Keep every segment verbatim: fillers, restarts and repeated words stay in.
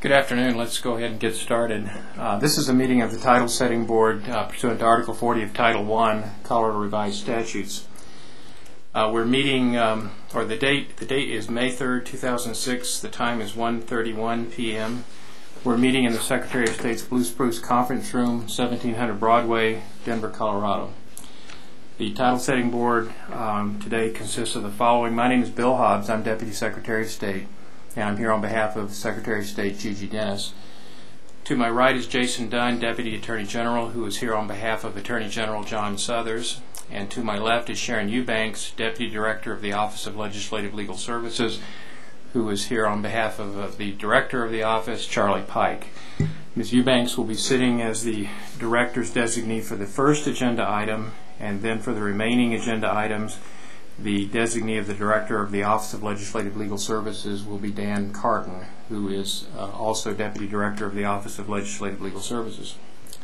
Good afternoon. Let's go ahead and get started. Uh, this is a meeting of the Title Setting Board uh, pursuant to Article forty of Title one, Colorado Revised Statutes. Uh, we're meeting, um, or the date, the date is May third, two thousand six. The time is one thirty-one p m We're meeting in the Secretary of State's Blue Spruce Conference Room, seventeen hundred Broadway, Denver, Colorado. The Title Setting Board um, today consists of the following. My name is Bill Hobbs. I'm Deputy Secretary of State, and I'm here on behalf of Secretary of State Gigi Dennis. To my right is Jason Dunn, Deputy Attorney General, who is here on behalf of Attorney General John Suthers. And to my left is Sharon Eubanks, Deputy Director of the Office of Legislative Legal Services, who is here on behalf of uh, the Director of the Office, Charlie Pike. Miz Eubanks will be sitting as the Director's designee for the first agenda item, and then for the remaining agenda items, the designee of the Director of the Office of Legislative Legal Services will be Dan Carton, who is uh, also Deputy Director of the Office of Legislative Legal Services.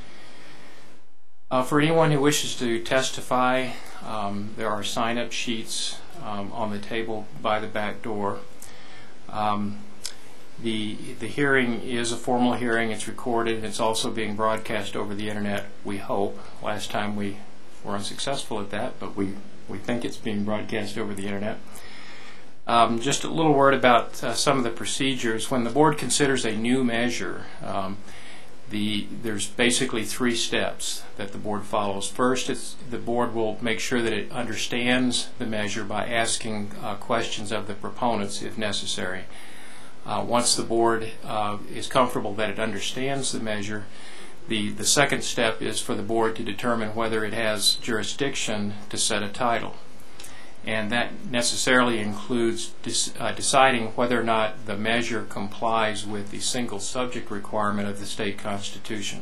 Uh, for anyone who wishes to testify, um, there are sign-up sheets um, on the table by the back door. Um, the, the hearing is a formal hearing. It's recorded, and it's also being broadcast over the Internet, we hope. Last time we were unsuccessful at that, but we We think it's being broadcast over the Internet. Um, just a little word about uh, some of the procedures. When the board considers a new measure, um, the, there's basically three steps that the board follows. First, it's, the board will make sure that it understands the measure by asking uh, questions of the proponents if necessary. Uh, once the board uh, is comfortable that it understands the measure, The, the second step is for the board to determine whether it has jurisdiction to set a title. And that necessarily includes dis, uh, deciding whether or not the measure complies with the single subject requirement of the state constitution.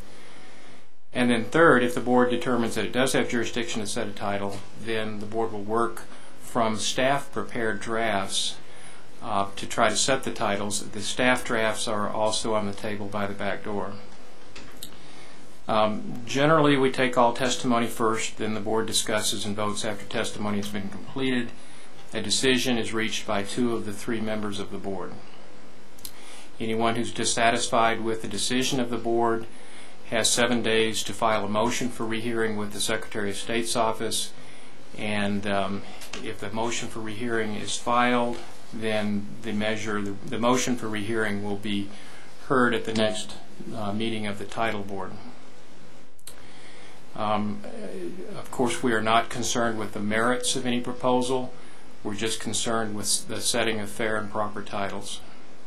And then third, if the board determines that it does have jurisdiction to set a title, then the board will work from staff prepared drafts uh, to try to set the titles. The staff drafts are also on the table by the back door. Um, generally, we take all testimony first, then the board discusses and votes after testimony has been completed. A decision is reached by two of the three members of the board. Anyone who's dissatisfied with the decision of the board has seven days to file a motion for rehearing with the Secretary of State's office, and um, if the motion for rehearing is filed, then the measure, the, the motion for rehearing will be heard at the next uh, meeting of the title board. Um, of course, we are not concerned with the merits of any proposal. We're just concerned with the setting of fair and proper titles.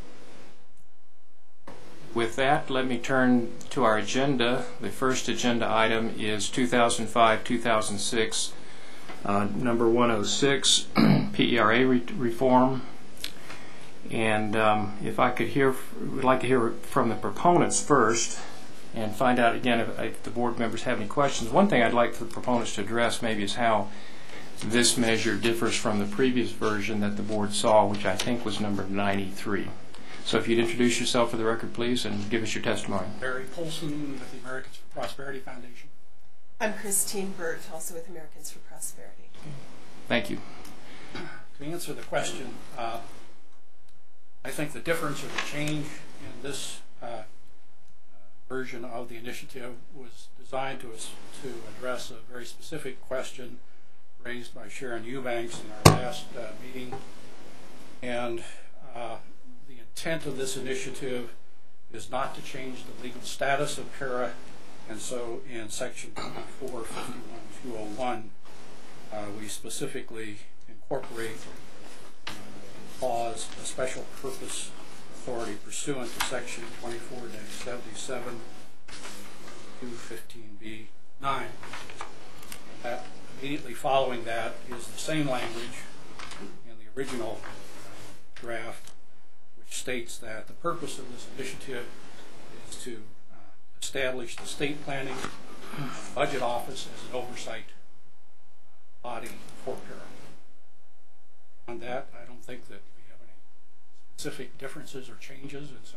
With that, let me turn to our agenda. The first agenda item is two thousand five two thousand six, uh, number one oh six, P E R A re reform. And um, if I could hear, would like to hear from the proponents first, and find out again if, if the board members have any questions. One thing I'd like for the proponents to address maybe is how this measure differs from the previous version that the board saw, which I think was number ninety-three. So if you'd introduce yourself for the record, please, and give us your testimony. Barry Polson with the Americans for Prosperity Foundation. I'm Christine Burt, also with Americans for Prosperity. Okay. Thank you. To answer the question, uh, I think the difference or the change in this uh, version of the initiative was designed to, to address a very specific question raised by Sharon Eubanks in our last uh, meeting. And uh, the intent of this initiative is not to change the legal status of PARA, and so in section twenty-four fifty-one two oh one, uh, we specifically incorporate uh, clause a special purpose authority pursuant to section twenty-four seventy-seven two fifteen B nine. That, immediately following that is the same language in the original draft, which states that the purpose of this initiative is to uh, establish the state planning budget office as an oversight body for PARA. On that, I don't think that specific differences or changes, and so.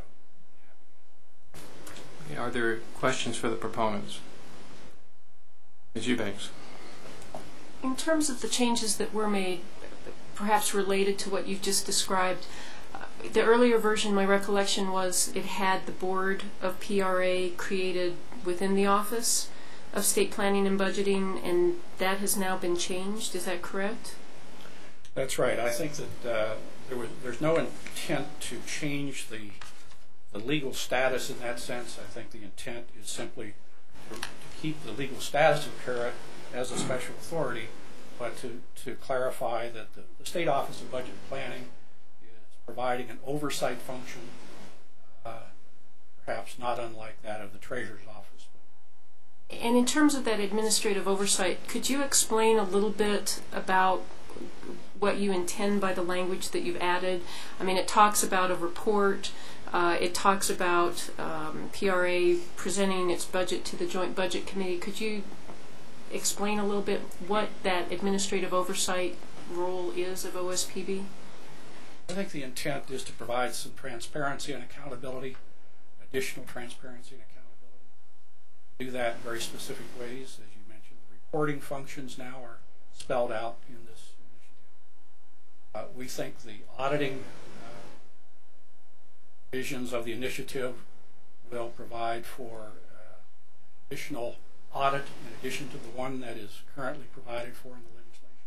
Okay, are there questions for the proponents? Miz Eubanks. In terms of the changes that were made, perhaps related to what you've just described, uh, the earlier version, my recollection was it had the Board of P R A created within the Office of State Planning and Budgeting, and that has now been changed. Is that correct? That's right. I think that uh, there was, there's no intent to change the, the legal status in that sense. I think the intent is simply to, to keep the legal status of PARA as a special authority, but to, to clarify that the, the State Office of Budget and Planning is providing an oversight function, uh, perhaps not unlike that of the Treasurer's Office. And in terms of that administrative oversight, could you explain a little bit about what you intend by the language that you've added? I mean, it talks about a report, uh, it talks about um, P R A presenting its budget to the Joint Budget Committee. Could you explain a little bit what that administrative oversight role is of O S P B? I think the intent is to provide some transparency and accountability, additional transparency and accountability. Do that in very specific ways. As you mentioned, the reporting functions now are spelled out in this initiative. Uh, we think the auditing uh, visions of the initiative will provide for uh, additional audit in addition to the one that is currently provided for in the legislation.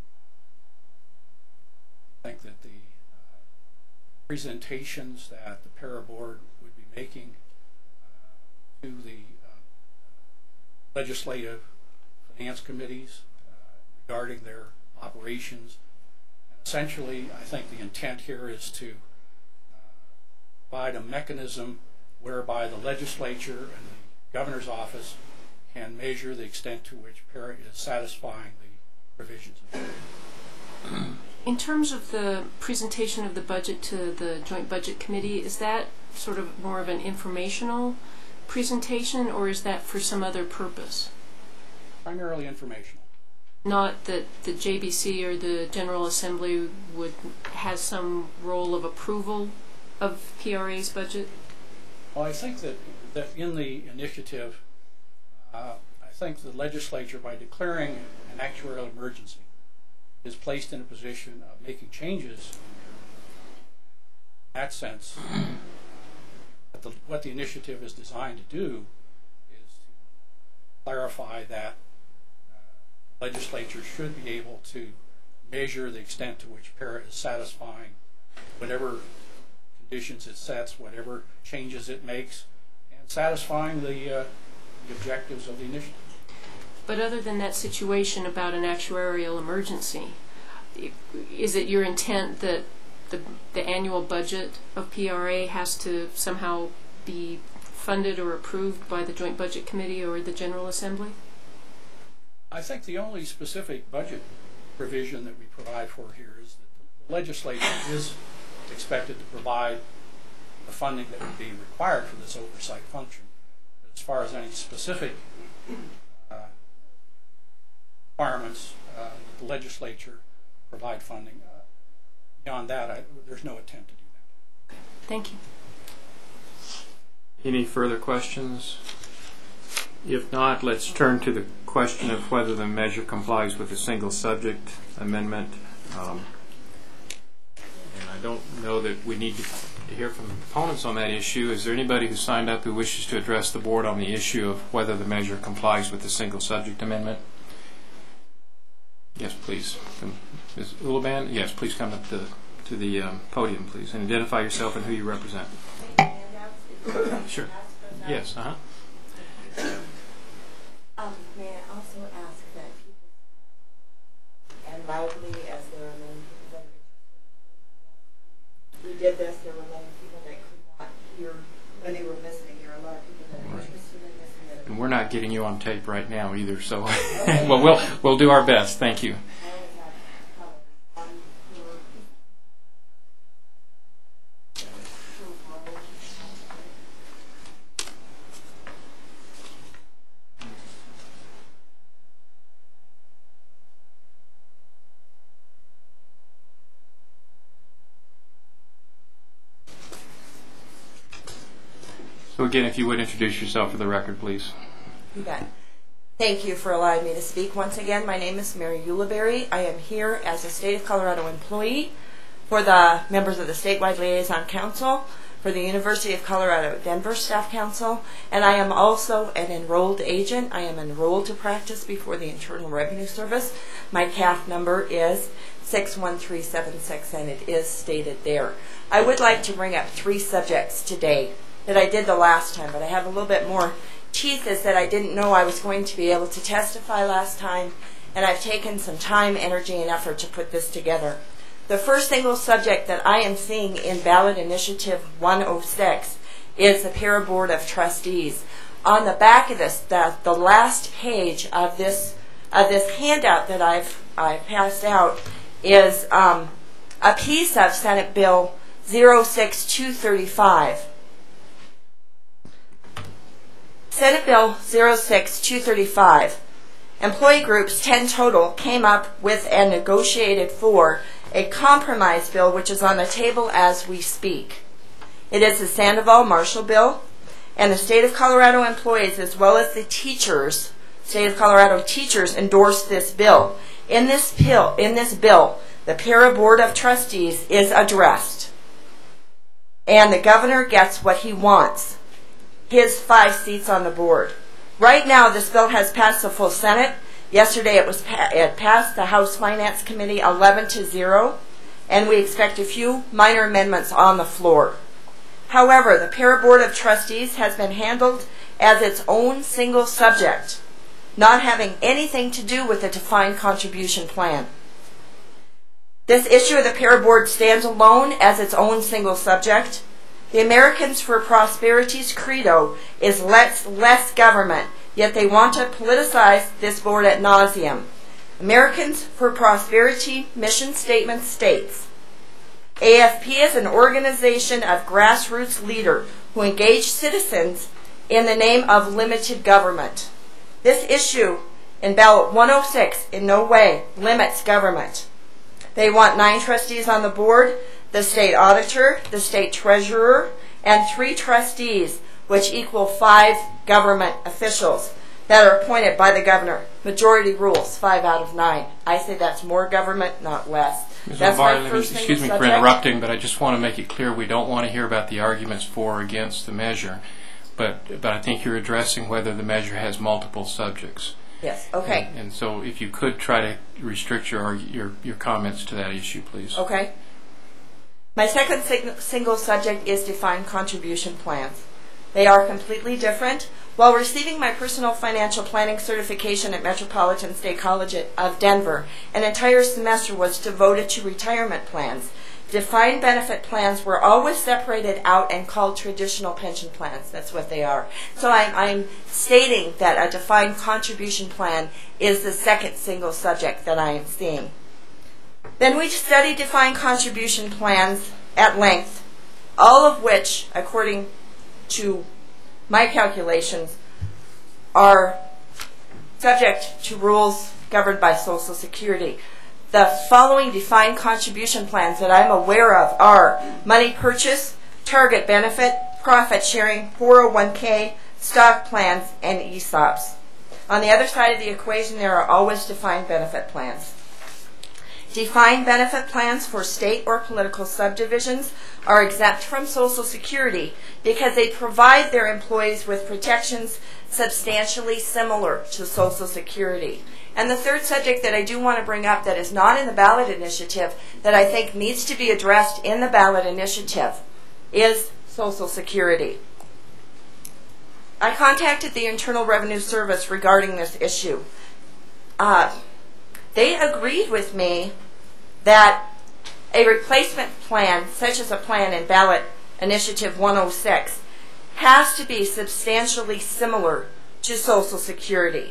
I think that the uh, presentations that the PARA Board would be making uh, to the legislative finance committees uh, regarding their operations. And essentially, I think the intent here is to uh, provide a mechanism whereby the legislature and the governor's office can measure the extent to which PARA is satisfying the provisions of PARA. In terms of the presentation of the budget to the Joint Budget Committee, is that sort of more of an informational presentation, or is that for some other purpose? Primarily informational. Not that the J B C or the General Assembly would has some role of approval of P R A's budget? Well, I think that, that in the initiative, uh, I think the legislature, by declaring an actuarial emergency, is placed in a position of making changes in that sense. The, what the initiative is designed to do is to clarify that uh, the legislature should be able to measure the extent to which PARA is satisfying whatever conditions it sets, whatever changes it makes, and satisfying the, uh, the objectives of the initiative. But other than that situation about an actuarial emergency, is it your intent that The, the annual budget of P R A has to somehow be funded or approved by the Joint Budget Committee or the General Assembly? I think the only specific budget provision that we provide for here is that the legislature is expected to provide the funding that would be required for this oversight function. But as far as any specific uh, requirements, uh, the legislature provide funding. Uh, Beyond that, I, there's no attempt to do that. Thank you. Any further questions? If not, let's turn to the question of whether the measure complies with the single subject amendment. Um, and I don't know that we need to hear from the proponents on that issue. Is there anybody who signed up who wishes to address the board on the issue of whether the measure complies with the single subject amendment? Yes, please. Miz Uliban, yes, please come up to, to the um, podium, please, and identify yourself and who you represent. Sure. Yes, uh-huh. Um, may I also ask that people, and loudly as there are many people that are, we did this, there were many people that could not hear when they were listening. There are a lot of people that are interested in this. And, And we're not getting you on tape right now either, so well, we'll we'll do our best. Thank you. So again, if you would introduce yourself for the record, please. You bet. Thank you for allowing me to speak once again. My name is Mary Uliberry. I am here as a State of Colorado employee. for the members of the Statewide Liaison Council, for the University of Colorado Denver Staff Council, and I am also an enrolled agent. I am enrolled to practice before the Internal Revenue Service. My C A F number is six one three seven six, and it is stated there. I would like to bring up three subjects today that I did the last time, but I have a little bit more teeth, is that I didn't know I was going to be able to testify last time, and I've taken some time, energy, and effort to put this together. The first single subject that I am seeing in Ballot Initiative one oh six is the Para Board of Trustees. On the back of this, the, the last page of this of this handout that I've I passed out is um, a piece of Senate Bill zero six two thirty-five. Senate Bill zero six two thirty-five. Employee groups, ten total, came up with and negotiated for a compromise bill which is on the table as we speak. It is the Sandoval-Marshall bill, and the state of Colorado employees as well as the teachers, state of Colorado teachers, endorsed this bill. In this bill, in this bill, the Para Board of Trustees is addressed, and the governor gets what he wants, his five seats on the board. Right now, this bill has passed the full Senate. Yesterday it was pa it passed the House Finance Committee eleven to zero, and we expect a few minor amendments on the floor. However, the Para Board of Trustees has been handled as its own single subject, not having anything to do with the defined contribution plan. This issue of the Para Board stands alone as its own single subject. The Americans for Prosperity's credo is let's less government, yet they want to politicize this board ad nauseum. Americans for Prosperity mission statement states, A F P is an organization of grassroots leaders who engage citizens in the name of limited government. This issue in Ballot one oh six in no way limits government. They want nine trustees on the board, the state auditor, the state treasurer, and three trustees, which equal five government officials that are appointed by the governor. Majority rules, five out of nine. I say that's more government, not less. Miz That's O'Barr, my first excuse me for subject. interrupting, but I just want to make it clear we don't want to hear about the arguments for or against the measure, but but I think you're addressing whether the measure has multiple subjects. Yes, okay. And, and so if you could try to restrict your your your comments to that issue, please. Okay. My second sig single subject is defined contribution plans. They are completely different. While receiving my personal financial planning certification at Metropolitan State College of Denver, an entire semester was devoted to retirement plans. Defined benefit plans were always separated out and called traditional pension plans. That's what they are. So I'm, I'm stating that a defined contribution plan is the second single subject that I am seeing. Then we studied defined contribution plans at length, all of which, according to my calculations, are subject to rules governed by Social Security. The following defined contribution plans that I'm aware of are money purchase, target benefit, profit sharing, four oh one K, stock plans, and E S O Ps. On the other side of the equation, there are always defined benefit plans. Defined benefit plans for state or political subdivisions are exempt from Social Security because they provide their employees with protections substantially similar to Social Security. And the third subject that I do want to bring up that is not in the ballot initiative that I think needs to be addressed in the ballot initiative is Social Security. I contacted the Internal Revenue Service regarding this issue. Uh, they agreed with me that a replacement plan, such as a plan in ballot initiative one oh six, has to be substantially similar to Social Security.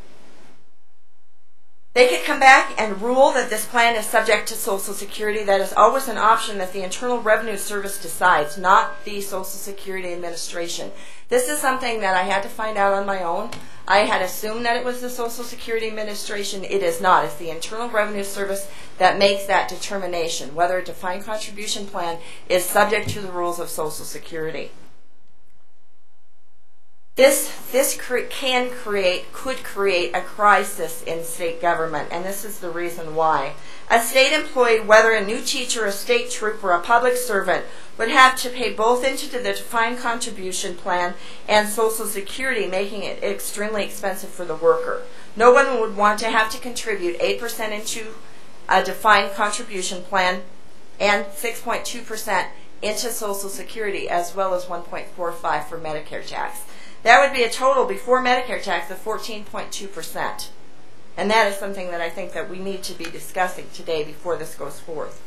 They could come back and rule that this plan is subject to Social Security. That is always an option that the Internal Revenue Service decides, not the Social Security Administration. This is something that I had to find out on my own. I had assumed that it was the Social Security Administration. It is not. It's the Internal Revenue Service that makes that determination, whether a defined contribution plan is subject to the rules of Social Security. This this cre- can create could create a crisis in state government, and this is the reason why. A state employee, whether a new teacher, a state trooper, a public servant, would have to pay both into the defined contribution plan and Social Security, making it extremely expensive for the worker. No one would want to have to contribute eight percent into a defined contribution plan and six point two percent into Social Security, as well as one point four five for Medicare tax. That would be a total before Medicare tax of fourteen point two percent. And that is something that I think that we need to be discussing today before this goes forth.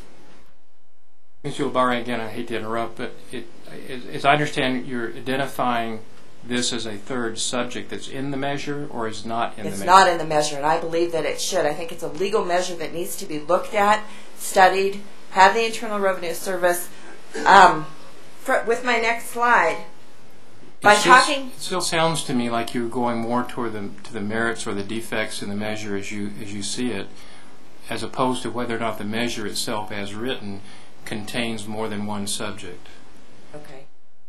Miz Ulibarri, again, I hate to interrupt, but it, as I understand, you're identifying this as a third subject that's in the measure or is not in It's the measure? It's not in the measure, and I believe that it should. I think it's a legal measure that needs to be looked at, studied, have the Internal Revenue Service. Um, for, with my next slide, by It still, talking... it still sounds to me like you're going more toward the, to the merits or the defects in the measure as you, as you see it, as opposed to whether or not the measure itself as written contains more than one subject. Okay.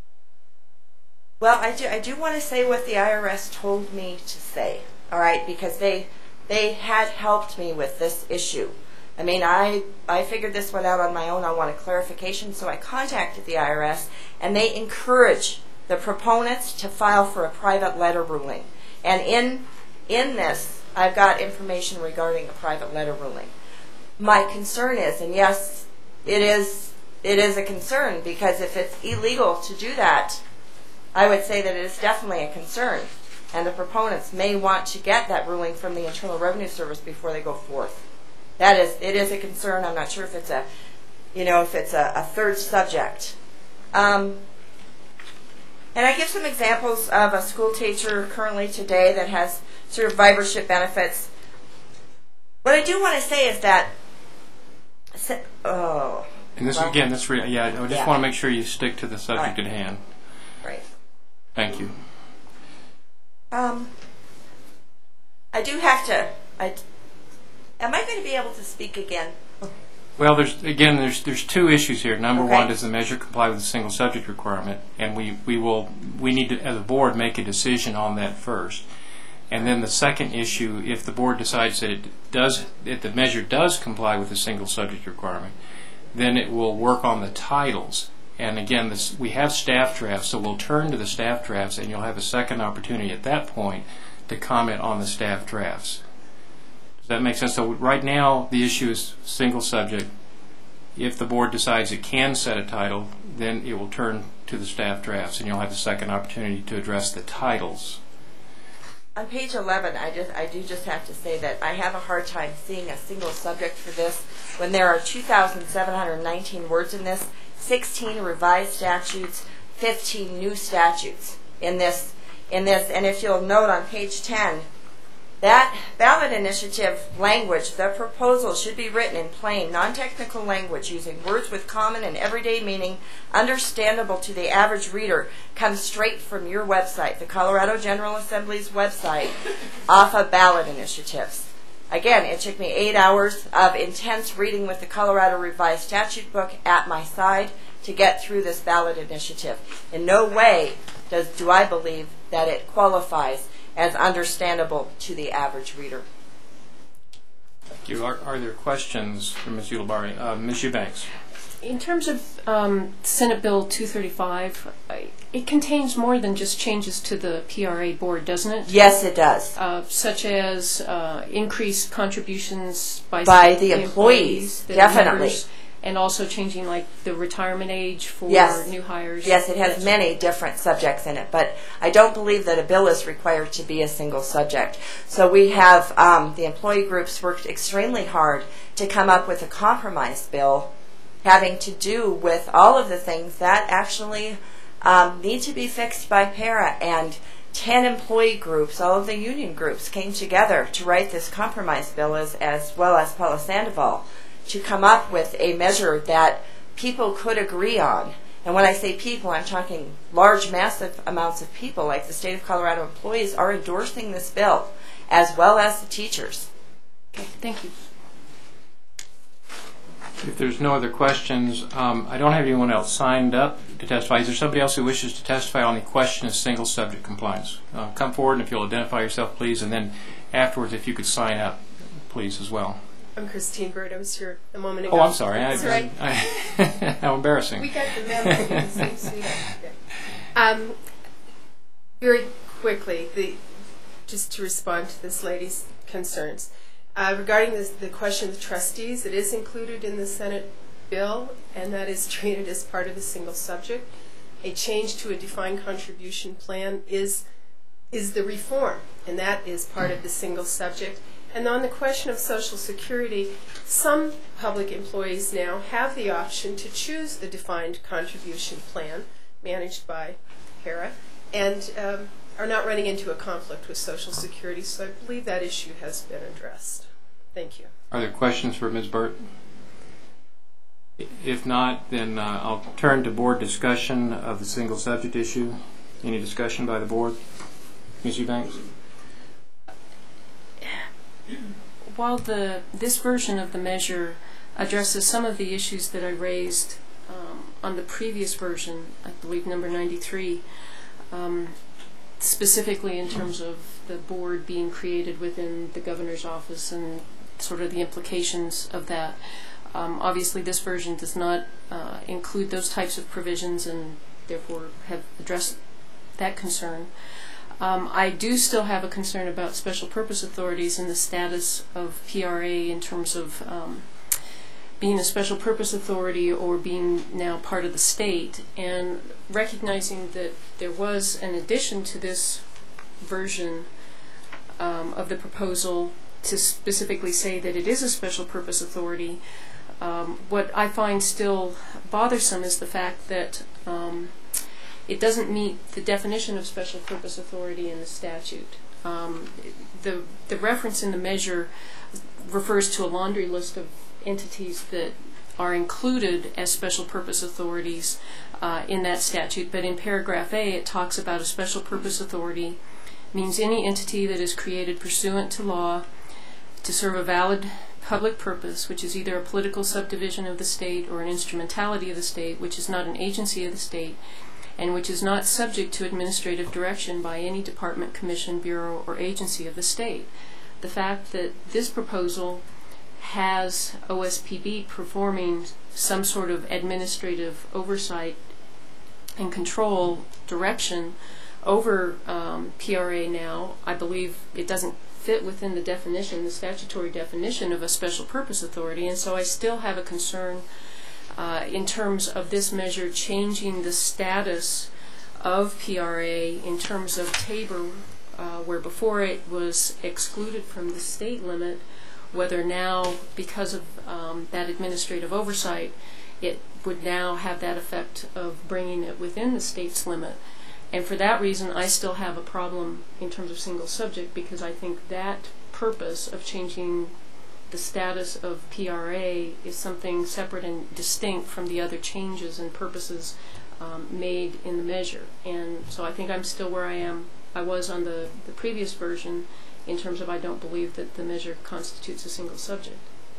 Well, I do, I do want to say what the I R S told me to say, all right, because they they had helped me with this issue. I mean, I, I figured this one out on my own. I wanted clarification, so I contacted the I R S, and they encourage the proponents to file for a private letter ruling. And in in this, I've got information regarding a private letter ruling. My concern is, and yes, it is it is a concern, because if it's illegal to do that, I would say that it is definitely a concern, and the proponents may want to get that ruling from the Internal Revenue Service before they go forth. That is, it is a concern. I'm not sure if it's a, you know, if it's a, a third subject. Um, and I give some examples of a school teacher currently today that has survivorship benefits. What I do want to say is that, oh. And this, well, again, this re- yeah, I just yeah. want to make sure you stick to the subject Right. at hand. Right. Thank you. Um, I do have to. I, am I going to be able to speak again? Well, there's again, there's there's two issues here. Number Okay. one, does the measure comply with the single subject requirement? And we, we will we need to, as a board, make a decision on that first. And then the second issue, if the board decides that it does, if the measure does comply with the single subject requirement, then it will work on the titles. And again, this, we have staff drafts, so we'll turn to the staff drafts, and you'll have a second opportunity at that point to comment on the staff drafts. Does that make sense? So right now, the issue is single subject. If the board decides it can set a title, then it will turn to the staff drafts, and you'll have a second opportunity to address the titles. On page eleven, I just I do just have to say that I have a hard time seeing a single subject for this when there are two thousand seven hundred nineteen words in this, sixteen revised statutes, fifteen new statutes in this in this, and if you'll note on page ten, that ballot initiative language, the proposal should be written in plain, non-technical language using words with common and everyday meaning, understandable to the average reader, comes straight from your website, the Colorado General Assembly's website, off of ballot initiatives. Again, it took me eight hours of intense reading with the Colorado Revised Statute book at my side to get through this ballot initiative. In no way does do I believe that it qualifies as understandable to the average reader. Thank you. Are, are there questions for Miz Ulibarri? Uh, Miz Eubanks. In terms of um, Senate Bill two thirty-five, I- it contains more than just changes to the P R A board, doesn't it? Yes, it does. Uh, such as uh, increased contributions by, By the employees, the definitely. members, and also changing like the retirement age for Yes. new hires. Yes, it has Yes. many different subjects in it, but I don't believe that a bill is required to be a single subject. So we have, um, the employee groups worked extremely hard to come up with a compromise bill having to do with all of the things that actually um, need to be fixed by PARA, and ten employee groups, all of the union groups, came together to write this compromise bill, as, as well as Paula Sandoval, to come up with a measure that people could agree on. And when I say people, I'm talking large, massive amounts of people, like the state of Colorado employees, are endorsing this bill, as well as the teachers. Okay, thank you. If there's no other questions, um, I don't have anyone else signed up. to testify. Is there somebody else who wishes to testify on the question of single subject compliance? Uh, come forward, and if you'll identify yourself, please, and then afterwards, if you could sign up, please, as well. I'm Christine Bird. I was here a moment ago. Oh, I'm sorry. I, That's right. I, I, how embarrassing. We got the memo. You're the same suit. Um, very quickly, the, just to respond to this lady's concerns. Uh, regarding this, the question of the trustees, it is included in the Senate bill, and that is treated as part of the single subject. A change to a defined contribution plan is is the reform, and that is part of the single subject. And on the question of Social Security, some public employees now have the option to choose the defined contribution plan managed by HERA, and um, are not running into a conflict with Social Security, so I believe that issue has been addressed. Thank you. Are there questions for Miz Burt? If not, then uh, I'll turn to board discussion of the single subject issue. Any discussion by the board? Miz Eubanks? While the this version of the measure addresses some of the issues that I raised um, on the previous version, I believe number ninety-three, um, specifically in terms of the board being created within the governor's office and sort of the implications of that. Um, obviously, this version does not uh, include those types of provisions and therefore have addressed that concern. Um, I do still have a concern about special purpose authorities and the status of P R A in terms of um, being a special purpose authority or being now part of the state, and recognizing that there was an addition to this version um, of the proposal to specifically say that it is a special purpose authority. Um, what I find still bothersome is the fact that um, it doesn't meet the definition of special purpose authority in the statute. Um, the, the reference in the measure refers to a laundry list of entities that are included as special purpose authorities uh, in that statute, but in paragraph A it talks about a special purpose authority means any entity that is created pursuant to law to serve a valid public purpose, which is either a political subdivision of the state or an instrumentality of the state, which is not an agency of the state, and which is not subject to administrative direction by any department, commission, bureau, or agency of the state. The fact that this proposal has O S P B performing some sort of administrative oversight and control direction over um, P R A now, I believe it doesn't fit within the definition, the statutory definition of a special purpose authority, and so I still have a concern Uh, in terms of this measure changing the status of P R A in terms of Tabor, uh, where before it was excluded from the state limit, whether now, because of um, that administrative oversight, it would now have that effect of bringing it within the state's limit. And for that reason, I still have a problem in terms of single subject, because I think that purpose of changing the status of P R A is something separate and distinct from the other changes and purposes um, made in the measure. And so I think I'm still where I am, I was on the, the previous version, in terms of I don't believe that the measure constitutes a single subject.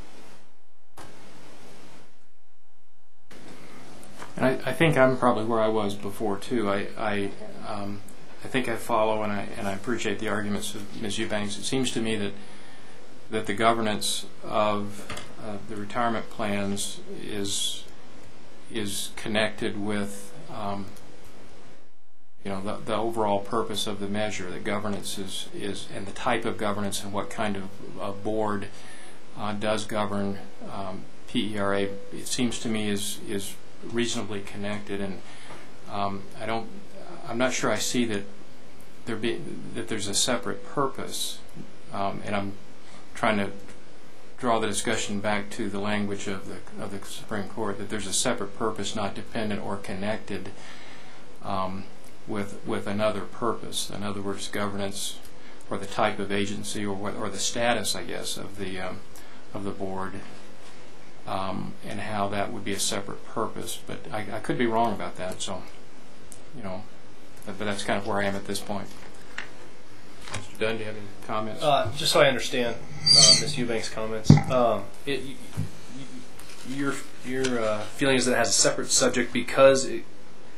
I, I think I'm probably where I was before too. I I, um, I think I follow and I and I appreciate the arguments of Miz Eubanks. It seems to me that that the governance of uh, the retirement plans is is connected with um, you know the, the overall purpose of the measure. The governance is is and the type of governance and what kind of uh, board uh, does govern um, P E R A. It seems to me is is reasonably connected, and um, I don't. I'm not sure I see that there be that there's a separate purpose, um, and I'm trying to draw the discussion back to the language of the of the Supreme Court, that there's a separate purpose, not dependent or connected um, with with another purpose. In other words, governance or the type of agency or what, or the status, I guess, of the um, of the board, um, and how that would be a separate purpose. But I, I could be wrong about that. So, you know, but, but that's kind of where I am at this point. Mister Dunn, do you have any comments? Uh, just so I understand uh, Miz Eubanks' comments, um, it, y- y- your your uh, feeling is that it has a separate subject because it,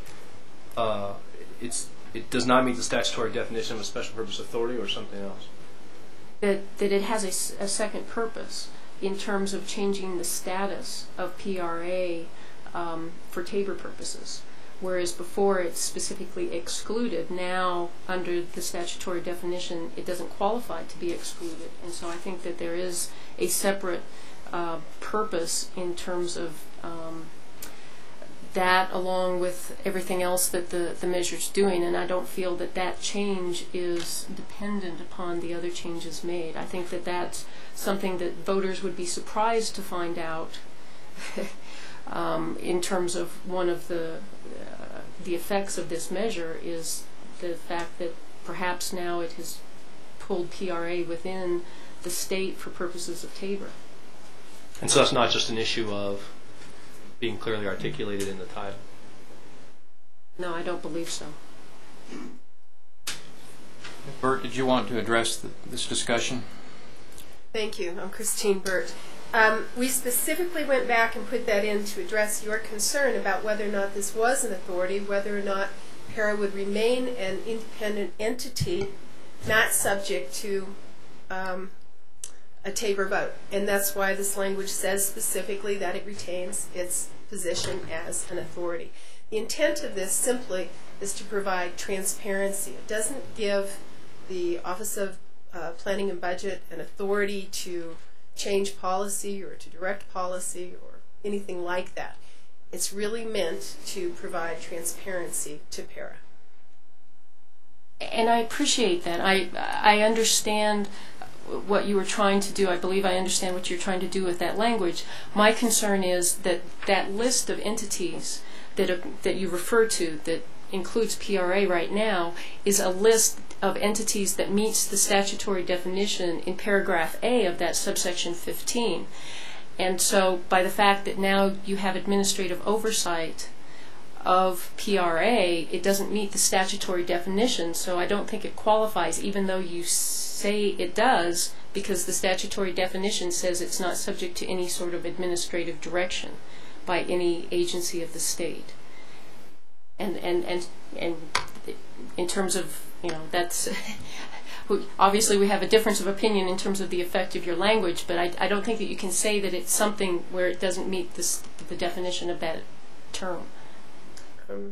uh, it's it does not meet the statutory definition of a special purpose authority or something else? That, that it has a, s- a second purpose in terms of changing the status of P R A um, for Tabor purposes. Whereas before it's specifically excluded, now under the statutory definition it doesn't qualify to be excluded. And so I think that there is a separate uh, purpose in terms of um, that, along with everything else that the, the measure's doing, and I don't feel that that change is dependent upon the other changes made. I think that that's something that voters would be surprised to find out um, in terms of one of the uh, the effects of this measure is the fact that perhaps now it has pulled P R A within the state for purposes of Tabor. And so it's not just an issue of being clearly articulated in the title. No, I don't believe so. Bert, did you want to address the, this discussion? Thank you. I'm Christine Burt. Um, we specifically went back and put that in to address your concern about whether or not this was an authority, whether or not Para would remain an independent entity, not subject to um, a Tabor vote. And that's why this language says specifically that it retains its position as an authority. The intent of this simply is to provide transparency. It doesn't give the Office of uh, Planning and Budget an authority to change policy or to direct policy or anything like that. It's really meant to provide transparency to Para. And I appreciate that. I I understand what you were trying to do. I believe I understand what you're trying to do with that language. My concern is that that list of entities that uh, that you refer to that includes P R A right now is a list of entities that meets the statutory definition in paragraph A of that subsection fifteen. And so by the fact that now you have administrative oversight of P R A, it doesn't meet the statutory definition, so I don't think it qualifies, even though you say it does, because the statutory definition says it's not subject to any sort of administrative direction by any agency of the state. And and and and in terms of, you know, that's obviously we have a difference of opinion in terms of the effect of your language, but I, I don't think that you can say that it's something where it doesn't meet this, the definition of that term. Um,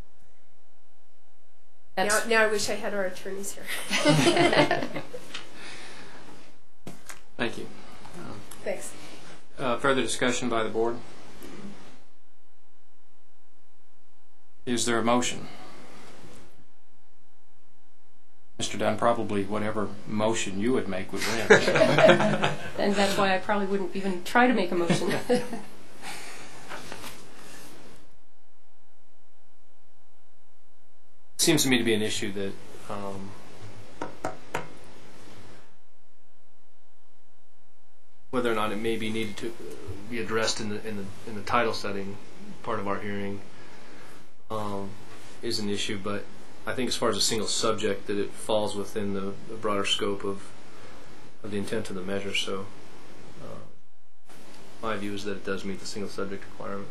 now, That's, now I wish I had our attorneys here. Thank you. Thanks. Uh, further discussion by the board? Is there a motion? Mister Dunn, probably whatever motion you would make would win. and that's why I probably wouldn't even try to make a motion. Seems to me to be an issue that um, whether or not it may be needed to be addressed in the in the in the title setting part of our hearing um, is an issue, but I think as far as a single subject, that it falls within the, the broader scope of of the intent of the measure. So uh, my view is that it does meet the single subject requirement.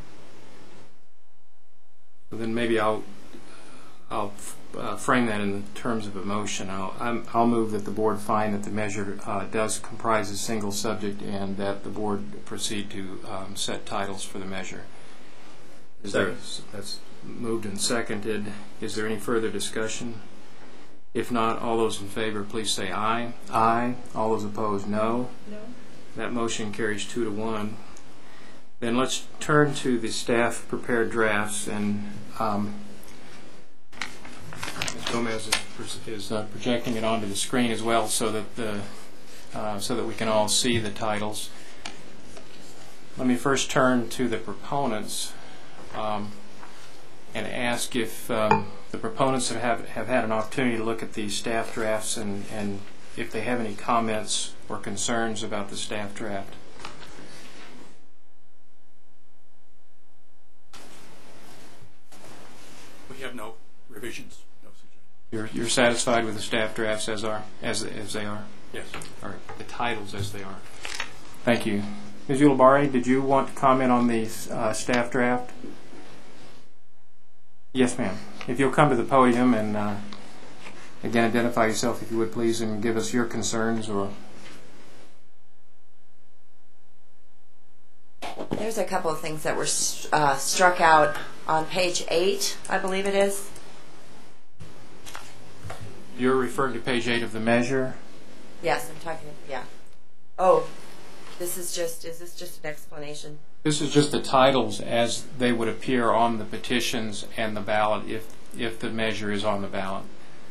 So then maybe I'll I'll uh, frame that in terms of a motion. I'll, I'm, I'll move that the board find that the measure uh, does comprise a single subject and that the board proceed to um, set titles for the measure. Is there, that's moved and seconded. Is there any further discussion? If not, all those in favor, please say aye. Aye. All those opposed, no. No. That motion carries two to one. Then let's turn to the staff prepared drafts, and um, Miz Gomez is, is uh, projecting it onto the screen as well, so that the uh, so that we can all see the titles. Let me first turn to the proponents um, and ask if um, the proponents have, have have had an opportunity to look at the staff drafts and and if they have any comments or concerns about the staff draft. We have no revisions, no suggestions. You're you're satisfied with the staff drafts as are as as they are, Yes. or the titles as they are. Thank you, Miz Ulibarri. Did you want to comment on the uh, staff draft? Yes, ma'am. If you'll come to the podium and uh, again identify yourself, if you would please, and give us your concerns or. There's a couple of things that were uh, struck out on page eight, I believe it is. You're referring to page eight of the measure? Yes, I'm talking, yeah. Oh, this is just, is this just an explanation? This is just the titles as they would appear on the petitions and the ballot if if the measure is on the ballot.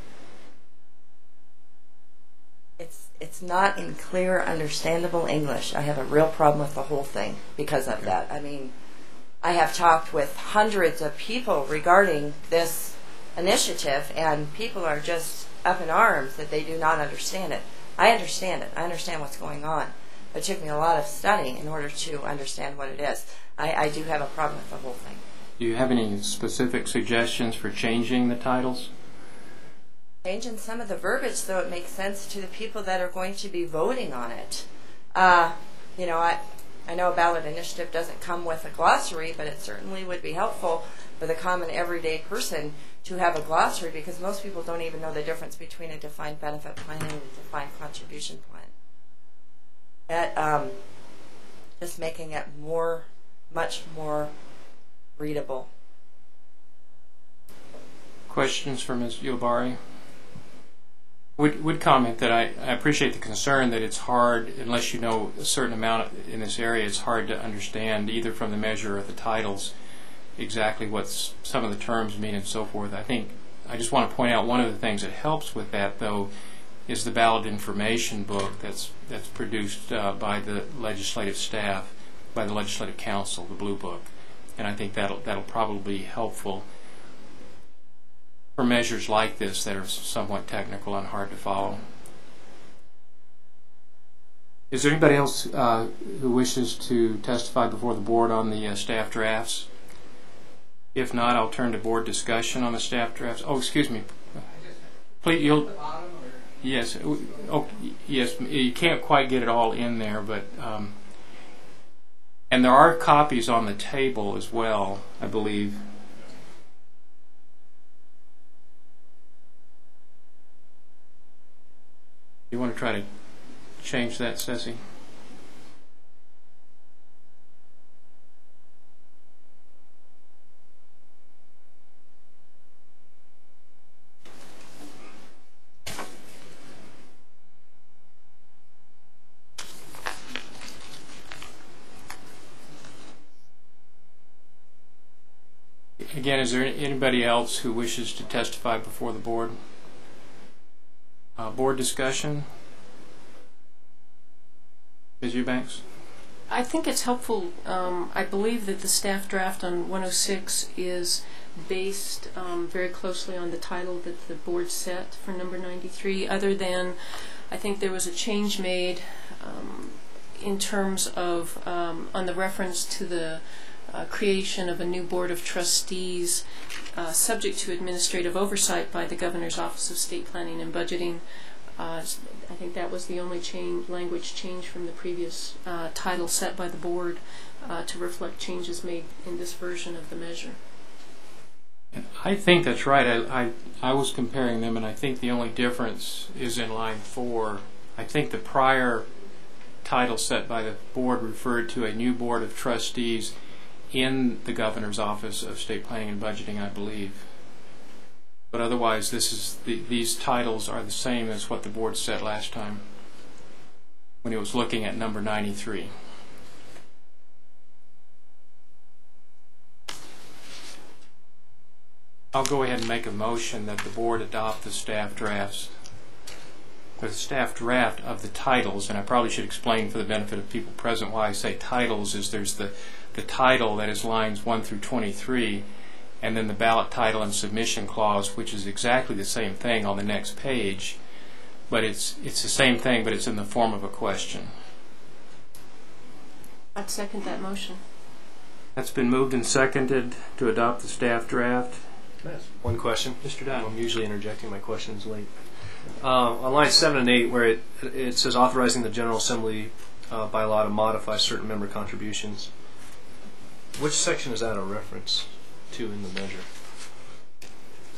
It's it's not in clear, understandable English. I have a real problem with the whole thing because of Okay. that. I mean, I have talked with hundreds of people regarding this initiative, and people are just up in arms that they do not understand it. I understand it. I understand what's going on. But it took me a lot of studying in order to understand what it is. I, I do have a problem with the whole thing. Do you have any specific suggestions for changing the titles? Changing some of the verbiage so it makes sense to the people that are going to be voting on it. Uh, you know, I, I know a ballot initiative doesn't come with a glossary, but it certainly would be helpful for the common everyday person to have a glossary, because most people don't even know the difference between a defined benefit plan and a defined contribution plan. That, um, just making it more, much more readable. Questions for Miz Yobari? Would would comment that I, I appreciate the concern that it's hard, unless you know a certain amount in this area, it's hard to understand either from the measure or the titles exactly what some of the terms mean and so forth. I think I just want to point out one of the things that helps with that, though, is the ballot information book that's that's produced uh, by the legislative staff, by the legislative council, the Blue Book, and I think that'll that'll probably be helpful for measures like this that are somewhat technical and hard to follow. Is there anybody else uh, who wishes to testify before the board on the uh, staff drafts? If not, I'll turn to board discussion on the staff drafts. Oh, excuse me. Please, you'll. Yes. Oh, yes. You can't quite get it all in there, but um, and there are copies on the table as well, I believe. You want to try to change that, Ceci? Again, is there anybody else who wishes to testify before the board? Uh, board discussion? Miz Eubanks? I think it's helpful. Um, I believe that the staff draft on one oh six is based um, very closely on the title that the board set for number ninety-three, other than I think there was a change made um, in terms of um, on the reference to the uh, creation of a new board of trustees uh, subject to administrative oversight by the Governor's Office of State Planning and Budgeting. Uh, I think that was the only change, language change from the previous uh, title set by the board uh, to reflect changes made in this version of the measure. I think that's right. I, I I was comparing them, and I think the only difference is in line four. I think the prior title set by the board referred to a new board of trustees in the Governor's Office of State Planning and Budgeting, I believe. But otherwise, this is the, these titles are the same as what the board set last time when it was looking at number ninety-three. I'll go ahead and make a motion that the board adopt the staff drafts, the staff draft of the titles, and I probably should explain for the benefit of people present why I say titles is there's the, the title that is lines one through twenty-three, and then the ballot title and submission clause, which is exactly the same thing on the next page, but it's it's the same thing, but it's in the form of a question. I'd second that motion. That's been moved and seconded to adopt the staff draft. One question. Mister Dunn. I'm usually interjecting my questions late. Uh, on line seven and eight, where it it says authorizing the General Assembly uh, by law to modify certain member contributions, which section is that a reference to in the measure?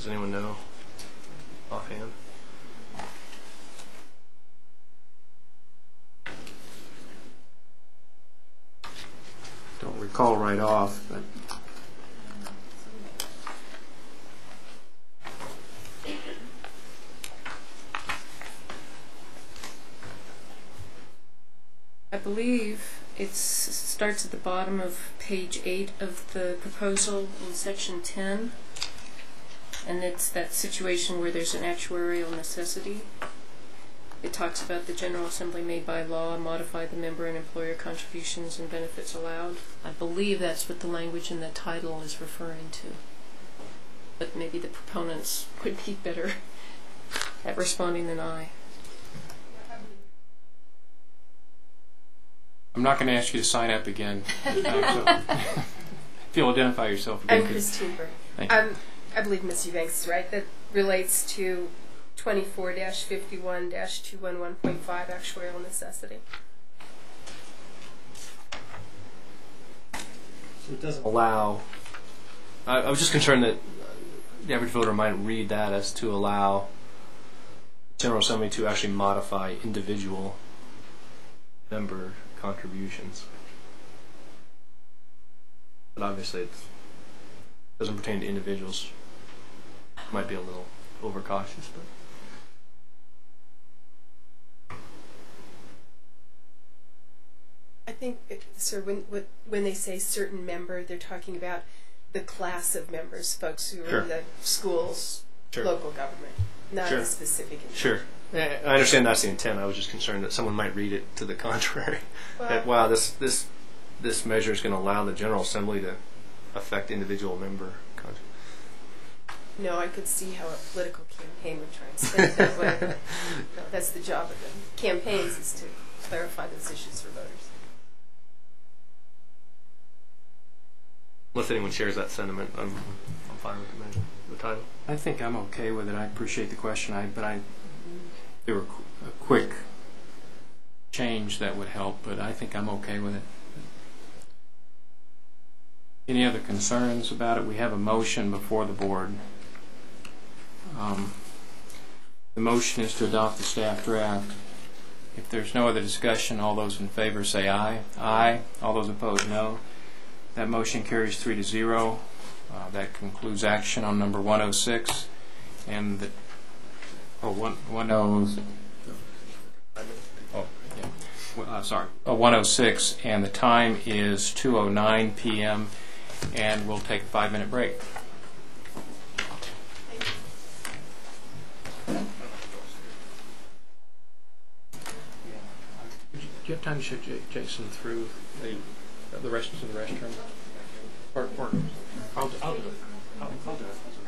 Does anyone know offhand? Don't recall right off, but I believe it starts at the bottom of page eight of the proposal in section ten, and it's that situation where there's an actuarial necessity. It talks about the General Assembly may by law modify the member and employer contributions and benefits allowed. I believe that's what the language in the title is referring to. But maybe the proponents would be better at responding than I. I'm not going to ask you to sign up again. Uh, so if you'll identify yourself again. I'm please. Christine Burke. Thank you. Um, I believe Miz Eubanks is right. That relates to twenty-four fifty-one two eleven point five actuarial necessity. So it doesn't allow. I, I was just concerned that the average voter might read that as to allow General Assembly to actually modify individual member contributions. But obviously it doesn't pertain to individuals. Might be a little overcautious, but I think, it, sir, when when they say certain member, they're talking about the class of members, folks who are Sure. in the schools, Sure. local government, not Sure. a specific. sure. Eh, I understand that's the intent. I was just concerned that someone might read it to the contrary. That wow, this this this measure is going to allow the General Assembly to affect individual member contributions. No, I could see how a political campaign would try and spin it that way. But no, that's the job of the campaigns, is to clarify those issues for voters. Unless anyone shares that sentiment, I'm I'm fine with the measure, the title. I think I'm okay with it. I appreciate the question. I but I there were qu- a quick change that would help, but I think I'm okay with it. Any other concerns about it? We have a motion before the board. Um, the motion is to adopt the staff draft. If there's no other discussion, all those in favor say aye. Aye. All those opposed, no. That motion carries three to zero. Uh, that concludes action on number one oh six, and the oh one one oh. Oh yeah. Well, uh, sorry. Uh, one oh six, and the time is two oh nine p.m. and we'll take a five-minute break. Do you have time to show J- Jason through the the rest of the restroom? Or, or I'll, I'll do it. I'll, I'll do it.